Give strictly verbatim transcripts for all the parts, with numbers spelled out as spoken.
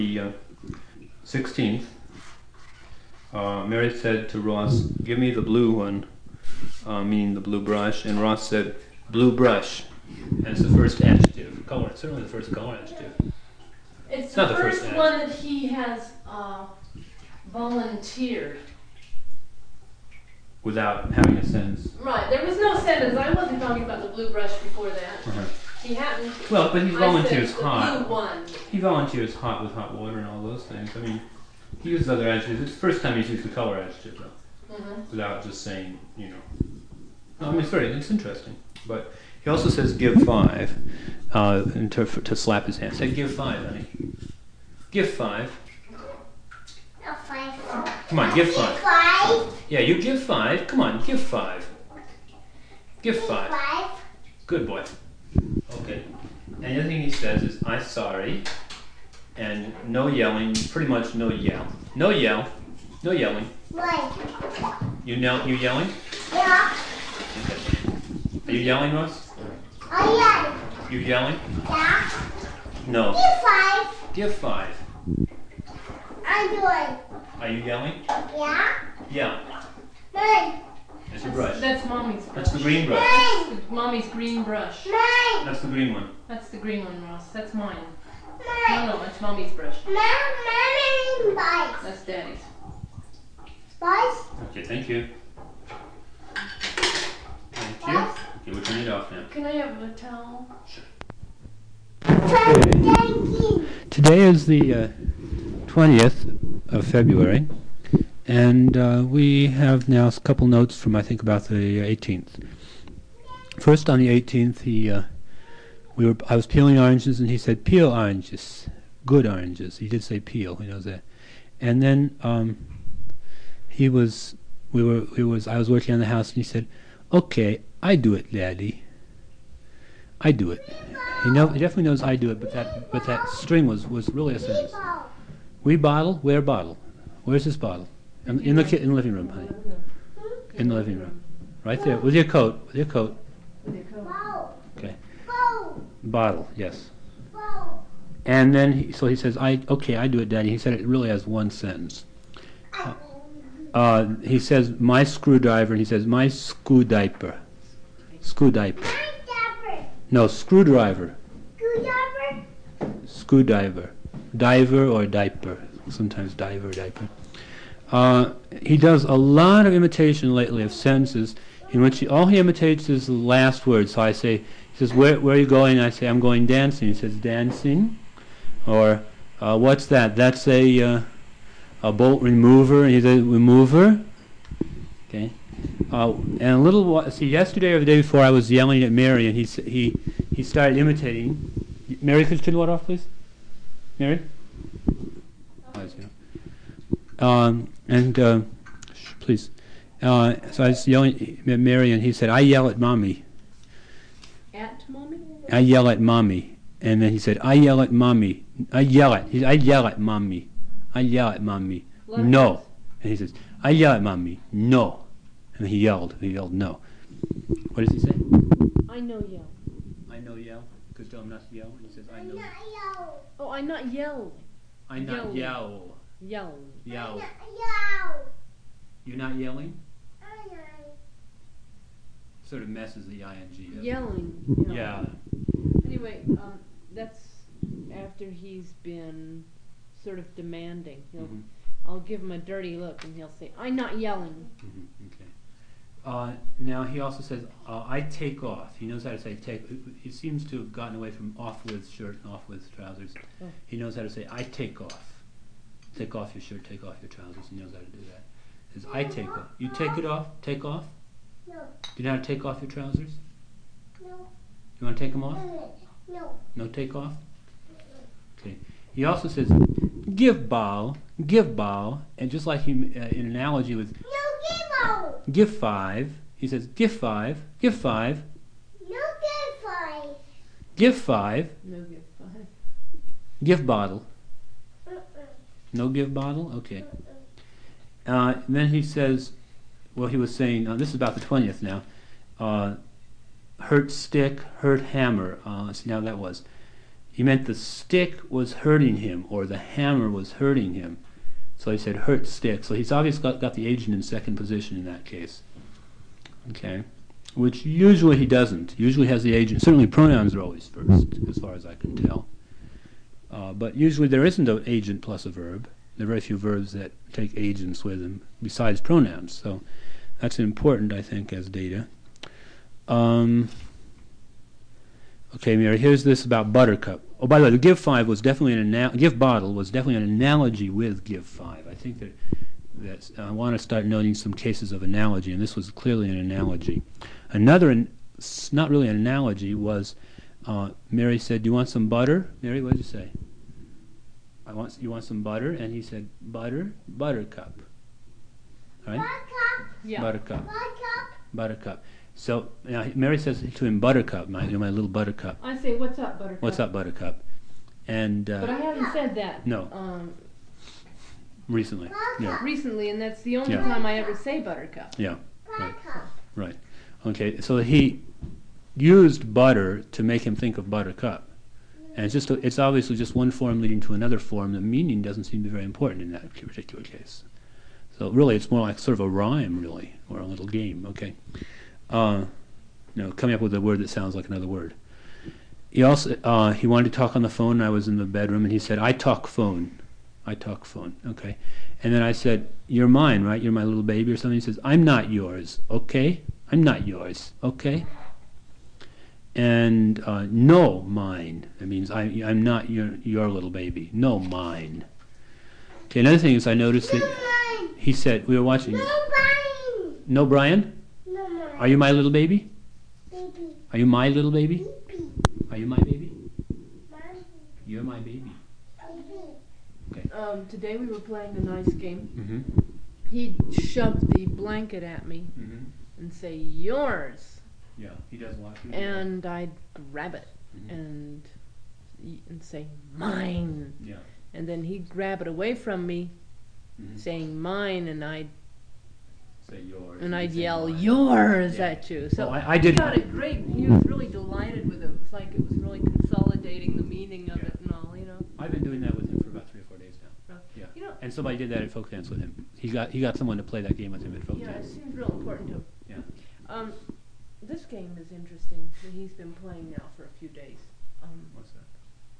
the uh, sixteenth, uh, Mary said to Ross, "Give me the blue one," uh, meaning the blue brush, and Ross said, "Blue brush," and it's the first adjective. Color, it's certainly the first color adjective. It's, it's the not the first, first one that he has uh, volunteered. Without having a sentence. Right, there was no sentence. I wasn't talking about the blue brush before that. Uh-huh. He hadn't. Well, but he volunteers I said hot. The blue one. He volunteers hot with hot water and all those things. I mean, he uses other adjectives. It's the first time he's used the color adjective, though, Mm-hmm. without just saying, you know. No, I mean, it's very, it's interesting. But he also says, "Give five," uh, and to, to slap his hand. Say, "Give five, honey. Give five." No, five. Come on, give five. Five. Yeah, you give five. Come on, give five. Give five. Five. Good boy. Okay. And the other thing he says is, "I'm sorry," and no yelling. Pretty much no yell. No yell. No yelling. One. You know, you yelling? Yeah. Okay. Are you yelling, Ross? Oh yeah. You yelling? Yeah. No. Give five. Give five. I'm doing. Are you yelling? Yeah. Yeah. Nine. That's your brush. That's mommy's brush. That's the green brush. Nine. Mommy's green brush. Nine. That's the green one. That's the green one, Ross. That's mine. Nine. No, no, that's mommy's brush. Mom, mommy, spice. That's daddy's. Spice. Okay, thank you. Thank you. Spice. Okay, we'll turn it off now. Can I have a towel? Thank you. Today is the uh, twentieth of February, and uh, we have now a couple notes from, I think, about the eighteenth. First, on the eighteenth, he, uh, we were, I was peeling oranges, and he said, "Peel oranges, good oranges." He did say peel, he knows that. And then um, he was, we were, we was, I was working on the house, and he said, "Okay, I do it, Daddy. I do it." He, know, he definitely knows I do it, but that, but that string was, was really a sentence. We bottle? Where bottle? Where's this bottle? In, in the ki- in the living room, honey. In the living room, right there, with your coat, with your coat. Bow. Okay. Bow. Bottle, yes. Bow. And then, he, so he says, "I okay, I do it, Daddy." He said it really has one sentence. Uh, uh, he says, "My screwdriver." He says, "My screwdiaper." Screwdiaper. No, screwdriver. Screwdriver. Screwdiver. Diver or diaper. Sometimes diver or diaper. Uh, he does a lot of imitation lately of sentences in which he, all he imitates is the last word. So I say, he says, where, where are you going? I say, "I'm going dancing." He says, "Dancing?" Or, uh, "What's that?" "That's a, uh, a bolt remover." And he says, "Remover?" Okay. Uh, and a little while, see, yesterday or the day before, I was yelling at Mary, and he s- he he started imitating. Mary, could you turn the water off, please? Mary? Um, and uh, shh, please. Uh, so I was yelling at Mary, and he said, "I yell at Mommy. At mommy? I yell at Mommy." And then he said, "I yell at Mommy. I yell at. He, I yell at Mommy. I yell at Mommy. Love No." it. And he says, "I yell at Mommy. No." And he yelled. He yelled no. What does he say? I know yell. I know yell. Because tell him not to yell. And he says, "I know. Not yellow. Oh, I not yell. I not Yell. yell. Yell. Yell. Not yellow. You not yelling?" I know. Sort of messes the ing up. Yelling. Yeah. Anyway, um, that's after he's been sort of demanding. He'll, Mhm. I'll give him a dirty look, and he'll say, "I'm not yelling." Mhm, okay. Uh, now he also says, uh, "I take off." He knows how to say take. He seems to have gotten away from off with shirt and off with trousers. Oh. He knows how to say, "I take off." Take off your shirt, take off your trousers. He knows how to do that. He says, "I take off." You take it off? Take off? No. Do you know how to take off your trousers? No. You want to take them off? No. No take off? Okay. He also says, "Give bow, give bow," and just like he, uh, in analogy with No give "give five," he says, "Give five, give five, No give five. give five, No give five. give bottle." Uh-uh. No give bottle? Okay. Uh, and then he says, well, he was saying, uh, this is about the twentieth now, uh, hurt stick, hurt hammer. Uh, let's see how that was. he meant the stick was hurting him, or the hammer was hurting him. So he said hurt stick. So he's obviously got, got the agent in second position in that case. Okay, which usually he doesn't. Usually has the agent. Certainly pronouns are always first, as far as I can tell. Uh, but usually there isn't an agent plus a verb. There are very few verbs that take agents with them besides pronouns. So that's important, I think, as data. Um, okay, Mary, here's this about buttercup. Oh, by the way, the give five was definitely an anal- give bottle was definitely an analogy with give five. I think that that's, I want to start noting some cases of analogy, and this was clearly an analogy. Another, an, not really an analogy, was uh, Mary said, "Do you want some butter?" Mary, what did you say? I want. You want some butter? And he said, "Butter, buttercup." All right? Buttercup. Yeah. Buttercup. Buttercup. Buttercup. So now Mary says to him, "Buttercup, my my little buttercup." I say, "What's up, Buttercup?" What's up, buttercup? And But I uh, haven't said that. No. Um, recently, yeah, recently, and that's the only Yeah. time I ever say Buttercup. yeah, right, Buttercup. right. Okay, so he used butter to make him think of buttercup, and it's just a, it's obviously just one form leading to another form. The meaning doesn't seem to be very important in that particular case. So really, it's more like sort of a rhyme, really, or a little game. Okay, uh, you know, coming up with a word that sounds like another word. He also uh, he wanted to talk on the phone. And I was in the bedroom, and he said, "I talk phone, I talk phone." Okay, and then I said, "You're mine, right? You're my little baby," or something. He says, "I'm not yours." Okay, I'm not yours. Okay. And uh, no, mine. That means I, I'm not your your little baby. No, mine. Okay. Another thing is I noticed No, that mine. he said we were watching. No, mine. No, Brian. No, mine. Are you my little baby? Baby. Are you my little baby? Baby. Are you my baby? Mine. You're my baby. Baby. Um, today we were playing a nice game. Mm-hmm. He'd shove the blanket at me Mm-hmm. and say, "Yours," Yeah, he does watch. and I'd grab it Mhm. and y- and say, "Mine," Yeah. and then he'd grab it away from me, Mm-hmm. saying "mine," and I'd Say yours. and I'd say yell mine. "Yours" Yeah. at you. So Oh, I, I he did. got it great. He was really delighted with it. It was like it was really consolidating the meaning of Yeah. it and all, you know. I've been doing that with him for about three or four days now. Uh, Yeah. You know, And somebody did that at folk dance with him. He got he got someone to play that game with him at folk yeah, it dance. seems real important to him. Yeah. Um, this game is interesting that he's been playing now for a few days. Um, What's that?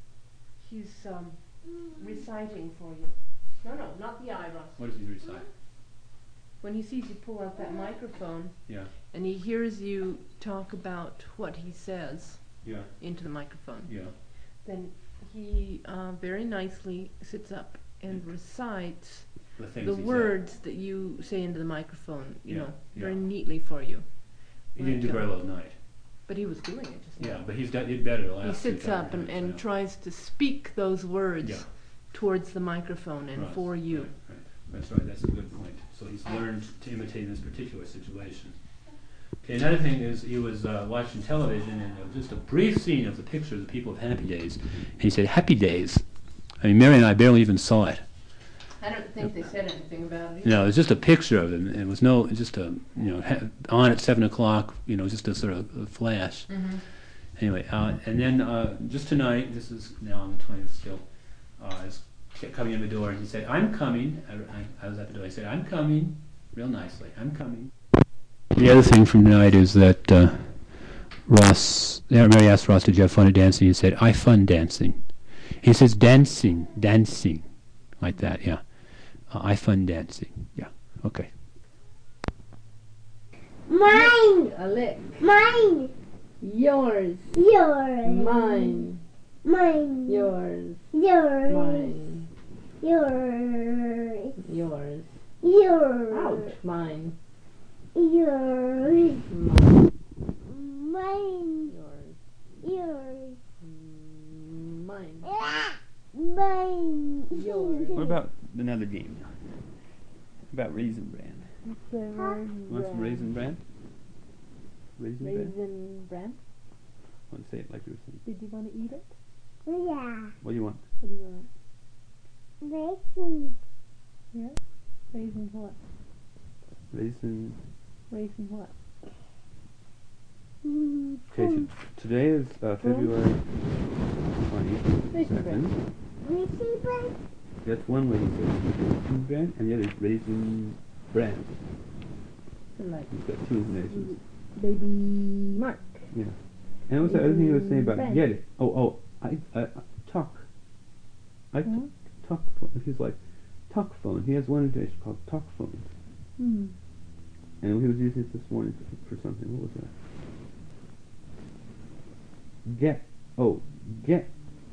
he's um, reciting for you. No, no, not the Iros. What does he recite? When he sees you pull out that microphone Yeah. and he hears you talk about what he says Yeah. into the microphone, Yeah. then he uh, very nicely sits up and recites The things the he words that you say into the microphone, you Yeah, know, yeah. very neatly for you. said. He didn't do very well tonight. But he was doing it just now. Yeah, but he's done did better the last He two sits up and, times, and yeah. tries to speak those words Yeah. towards the microphone and Right, for you. Right, right. That's right. That's a good point. So he's learned to imitate this particular situation. Okay, another thing is he was uh, watching television and there was just a brief scene of the picture of the people of Happy Days. And he said, "Happy Days." I mean, Mary and I barely even saw it. I don't think they said anything about it. You know, it was just a picture of them. It was no, just a, you know, ha- on at seven o'clock, you know, just a sort of a flash. Mm-hmm. Anyway, uh, and then uh, just tonight, this is now on the twentieth still, uh, I was kept coming in the door and he said, "I'm coming." I, I, I was at the door. I said, "I'm coming," real nicely. "I'm coming." The other thing from tonight is that uh, Ross, yeah, Mary asked Ross, "Did you have fun at dancing?" He said, "I fun dancing." He says, "Dancing, dancing," like that, yeah. Uh, I fun dancing, yeah. Okay. Mine. A lick. Mine. Yours. Yours. Mine. Mine. Yours. Yours. Mine. Yours. Yours. Yours. Ouch. Mine. Yours. Mine. Mine. Yours. Yours. Mm, Mine. Mine. Yours. What about another game? About Raisin Bran. Raisin Want some Raisin Bran? Raisin Bran? Raisin bran. Want to say it like you were saying? Did you want to eat it? Yeah. What do you want? What do you want? Raisin. Yeah. Raisin what? Raisin. Raisin what? Mm, Okay, t- today is uh, February Johnny. Raisin Second. Bran. Raisin Bran. That's one way he says Raisin Bran, and the other is Raisin Bran. Like He's got two nations. baby Mark. Yeah. And what was the other thing he was saying about Bran. get it? Oh, oh, I, I, I talk. I Huh? talk phone. He's like, talk phone. He has one invitation called talk phone. Hmm. And he was using it this morning for, for something. What was that? Get. Oh, get.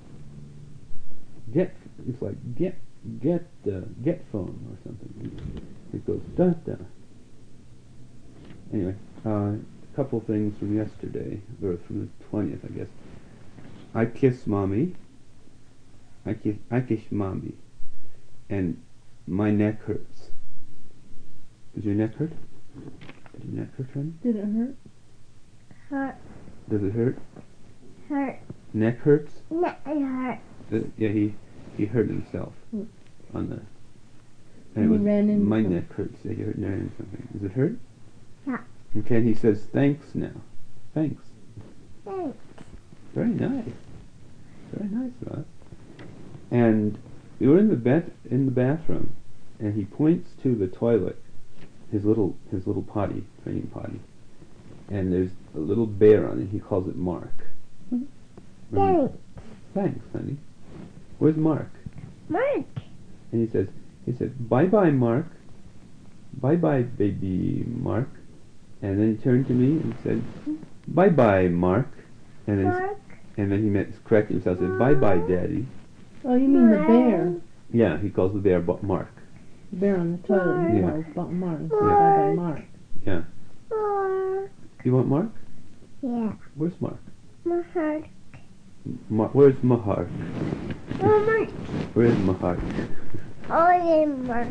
Get. It's like get. Get. Uh, get phone or something. It goes da da. Anyway, uh, a couple things from yesterday, or from the twentieth, I guess. I kiss mommy. I kiss. I kiss mommy. And my neck hurts. Does your neck hurt? Does your neck hurt, honey? Did it hurt? Hurt. Does it hurt? Hurt. Neck hurts? No, it hurt. Uh, yeah, he he hurt himself Hmm. on the. And And it he was ran into my some- neck hurts. Yeah, he hurt ran into something. Does it hurt? Yeah. Okay, and he says thanks now. Thanks. Thanks. Very nice. Very nice, Ross. And we were in the bed in the bathroom, and he points to the toilet, his little his little potty, training potty, and there's a little bear on it. He calls it Mark. Remember? Thanks. Thanks, honey. Where's Mark? Mark. And he says, he said, bye bye, Mark. Bye bye, baby Mark. And then he turned to me and said, bye bye, Mark. And then Mark. and then he meant corrected himself and said, bye bye, Daddy. Oh, you mean the bear? Yeah, he calls the bear Bo- Mark. The bear on the toilet. He Yeah. calls Ba- Mark. Mark. Bye bye, Mark. Yeah. Mark. You want Mark? Yeah. Where's Mark? Mark. Mar- where's Mahar? Oh, Mark. Where's Mahar? Oh, yeah, Mark.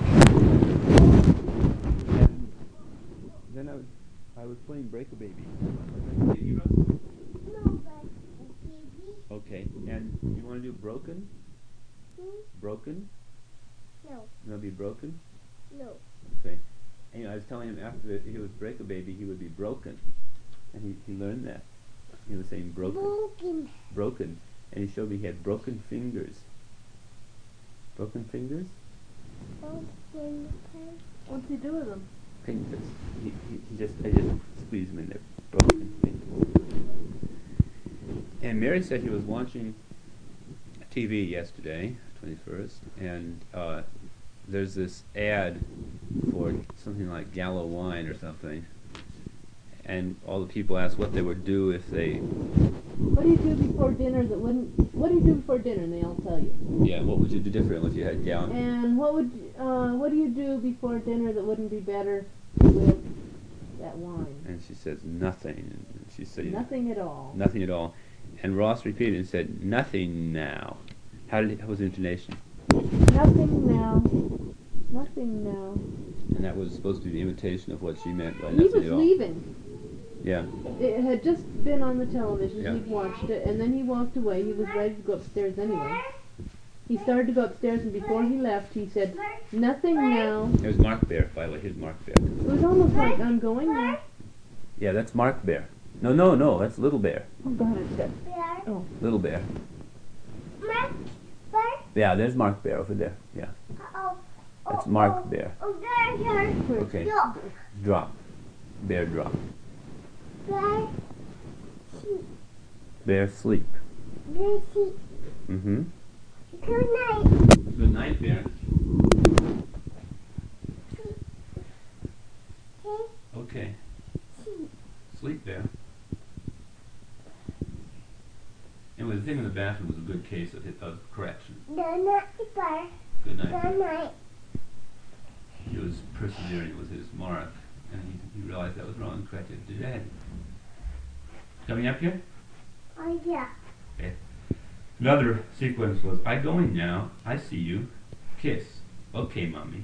And then I was I was playing Break a Baby. No, but baby. Okay, and you want to do Broken? Hmm? Broken? No. You want to be Broken? No. Okay. And I was telling him after that he would break a baby, he would be broken. And he, he learned that. He was saying broken. Broken. Broken. And he showed me he had broken fingers. Broken fingers? Broken. What's he do with them? Fingers. He, he, he just, I just squeezed them in there. Broken fingers. And Mary said he was watching T V yesterday, twenty-first, and uh, there's this ad for something like Gallo wine or something. And all the people asked what they would do if they, What do you do before dinner that wouldn't? What do you do before dinner? And they all tell you. yeah, what would you do different if you had Gallo? And what would? Uh, what do you do before dinner that wouldn't be better with that wine? And she says nothing. And she said Nothing at all. nothing at all. And Ross repeated and said nothing now. How did it, how was the intonation? Nothing now. Nothing now. And that was supposed to be the imitation of what she meant by He nothing was at all. leaving. Yeah. It had just been on the television. Yeah. He'd watched it, and then he walked away. He was ready to go upstairs anyway. He started to go upstairs, and before he left, he said, "Nothing now." It was Mark Bear, by the way. Here's Mark Bear. It was almost like, "I'm going now." Yeah, that's Mark Bear. No, no, no, that's Little Bear. Oh, go ahead, Steph. Bear. Oh. Little Bear. Mark. Bear. Yeah, there's Mark Bear over there. Yeah, Oh. that's oh, Mark oh. Bear. Oh, there, there. Okay. Look. Drop. Bear drop. Bear. Sheep. Bear sleep. Bear sheep. Mm-hmm. Good night. Good night, Bear. Okay. Okay. Sheep. Sleep, Bear. Anyway, the thing in the bathroom was a good case of, of correction. Good night, Bear. Good night, Good Bear. night. He was persevering with his mark, and he, he realized that was wrong and corrected it today. Coming up here? Oh, yeah. Okay. Another sequence was, I going now, I see you, kiss. Okay, Mommy.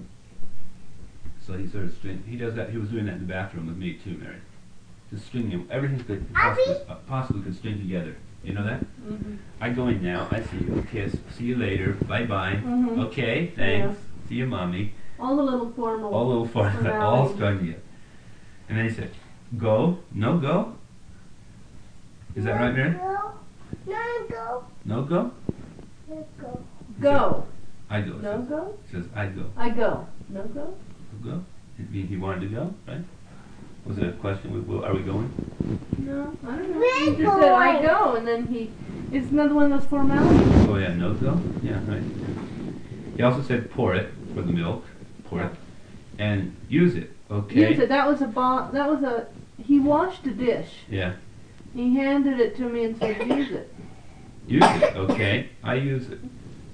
So he sort of string, he does that, he was doing that in the bathroom with me too, Mary. Just stringing, everything could possibly, uh, possibly could string together. You know that? Mm-hmm. I going now, I see you, kiss, see you later, bye-bye. Mhm. Okay, thanks, see you, Mommy. All the little formal. All little far, all strung together. And then he said, go, no go. Is that right, Mary? No. No go. No go? No go. Go. I go. It No says. go. It says I go. I go. No go. You go? It means he wanted to go, right? Was it a question? We- well, Are we going? No, I don't know. We're He just said I going. go, and then he. It's another one of those formalities. Oh yeah, no go? Yeah, right. He also said pour it for the milk. Pour it. And use it, okay? Use it. That was a bo- That was a. He washed a dish. Yeah. He handed it to me and said, "Use it." Use it, okay? I use it.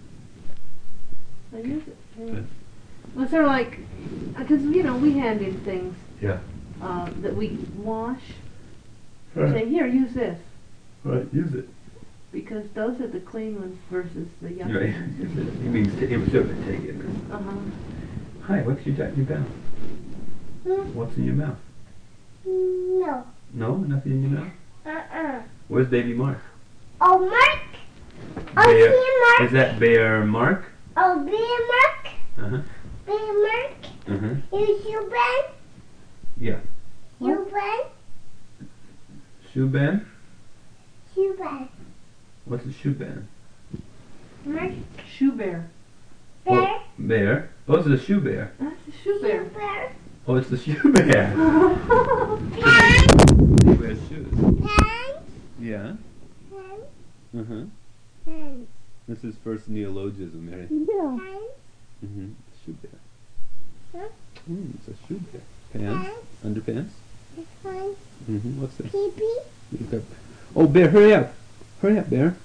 I use it. Yeah. Good. Well, sort of like, because you know we hand in things Yeah. uh, that we wash. Right. Say, here, use this, Right, use it. because those are the clean ones versus the yucky Right. ones. Use it. He means t- he was sort of take it. Uh huh. Hi, what's your, your mouth? Hmm? What's in your mouth? No. No, nothing in your mouth? Uh-uh. Where's baby Mark? Oh, Mark. Oh, Bear. see Mark. Is that Bear Mark? Oh, be Mark. Uh-huh. Be Mark. Uh-huh. You you Ben. Yeah. You Ben. Shoe band? You Ben. What's a shoe band? Mark. Shoe bear. Bear. Oh, bear. Oh, it's a shoe bear. That's a shoe bear. Bear. Oh, it's the shoe bear. Pants. He wears shoes. Pants. Yeah. Pants. Uh-huh. Pants. This is first neologism, Mary. Yeah. Mm-hmm. Shoe bear. Huh? Mm, it's a shoe bear. Pants? Pants. Underpants? Pants. Mm-hmm. What's this? Pee pee. You've got- Oh, Bear, hurry up. Hurry up, Bear.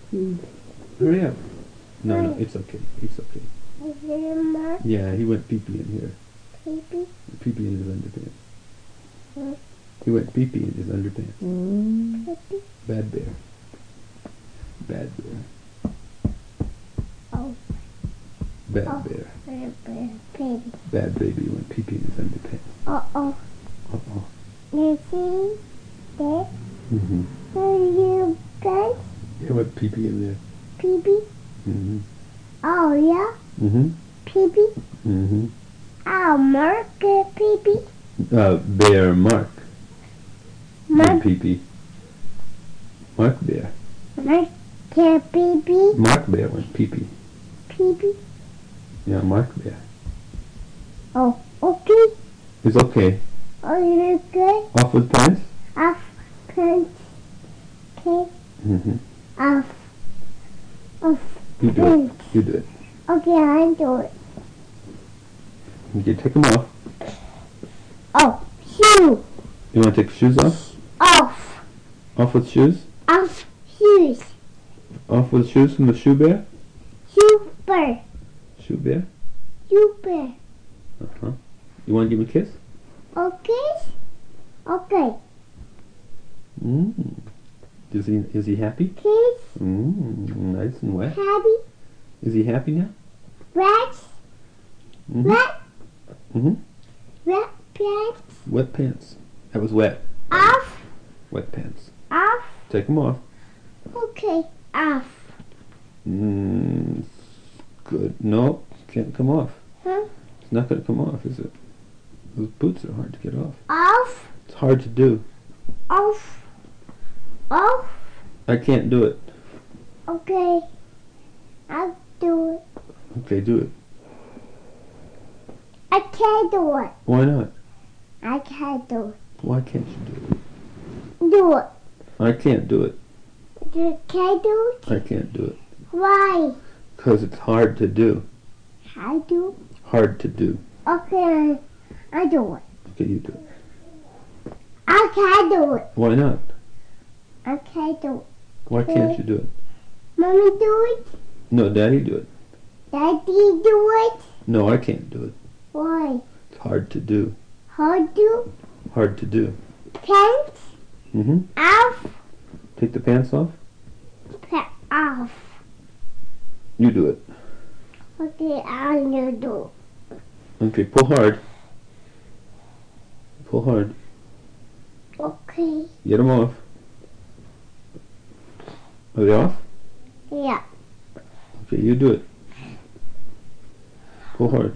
Hurry up. No, no, it's okay. It's okay. Is it a Mark? Yeah, he went pee-pee in here. Pee pee. Pee-pee in his underpants. Hmm. He went pee-pee in his underpants. Pee pee. Bad bear. Bad bear. Oh. Bad Oh. bear. Bear. Bear. Baby. Bad baby went pee-pee in his underpants. Uh oh. Uh-oh. You see? There. Mm-hmm. Are you guys? He went pee-pee in there. Pee pee. Mm-hmm. Oh yeah. Mm-hmm. Pee pee. Mm-hmm. Oh, Mark. Uh, pee pee. Uh, Bear Mark. Mark. Went pee-pee. Mark Bear. Mark. Uh, pee pee. Mark Bear went pee-pee. Pee pee. Yeah, Mark Bear. Oh. Okay. It's okay. Are you good? Off with pants? Off. Pants. Okay. Mm-hmm. Off. Off. You do it. Pants. You do it. Okay, I do it. Okay, take them off. Oh. Shoe. You want to take the shoes off? Off. Off with shoes? Off. Shoes. Off with shoes from the shoe bear? Super. Shoe bear? Super. Uh-huh. You want to give him a kiss? Okay. Okay. Mm. Is he, is he happy? Kiss. Mm, nice and wet. Happy. Is he happy now? Rats. Mm-hmm. Rat. Mm-hmm. Rat. Pants. Wet pants. That was wet. Off. Wet pants. Off. Take them off. Okay. Off. Mm, good. No, can't come off. Huh? It's not going to come off, is it? Those boots are hard to get off. Off. It's hard to do. Off. Off. I can't do it. Okay. I'll do it. Okay, do it. I can't do it. Why not? I can't do it. Why can't you do it? Do it. I can't do it. You can't do it? I can't do it. Why? Because it's hard to do. I do. Hard to do. Okay. I do it. Okay, you do it. I can't do it. Why not? I can't do it. Why can't you do it? Mommy do it. No, Daddy do it. Daddy do it. No, I can't do it. Why? It's hard to do. How do? Hard to do. Pants Mm-hmm. off. Take the pants off. Pants off. You do it. Okay, I'll do. Okay, pull hard. Pull hard. Okay. Get them off. Are they off? Yeah. Okay, you do it. Pull hard.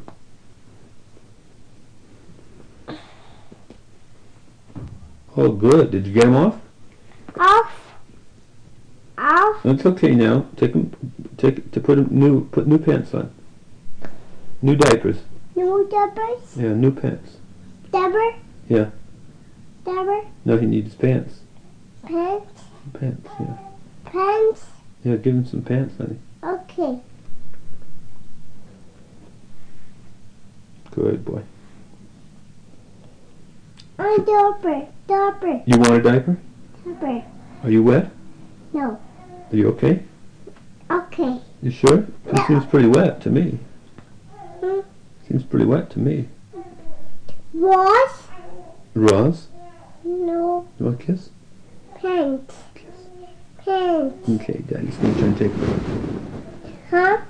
Oh, good. Did you get them off? Off. Off. It's okay now. Take 'em, take to put 'em new, put new pants on. New diapers. New diapers? Yeah, new pants. Diaper? Yeah. Diaper? No, he needs pants. Pants? Pants. Yeah. Pants? Yeah, give him some pants, honey. Okay. Good boy. A diaper. Diaper. You want a diaper? Diaper. Are you wet? No. Are you okay? Okay. You sure? It Yeah. seems pretty wet to me. Hmm? Seems pretty wet to me. Wash? Roz, No. you want a kiss? Pants. Pants. Okay, Daddy's gonna try and take it. Huh?